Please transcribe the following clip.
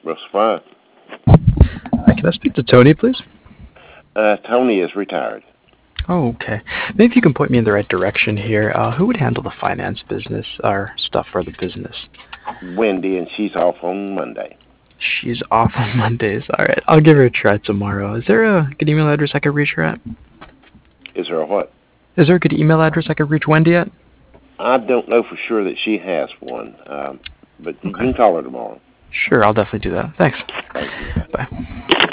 That's fine. Can I speak to Tony, please? Tony is retired. Oh, okay. Maybe you can point me in the right direction here. Who would handle the finance business or stuff for the business? Wendy, and she's off on Monday. She's off on Mondays. All right, I'll give her a try tomorrow. Is there a good email address I could reach her at? Is there a what? Is there a good email address I could reach Wendy at? I don't know for sure that she has one, but you Okay. can call her tomorrow. Sure, I'll definitely do that. Thanks. Thank you. Bye.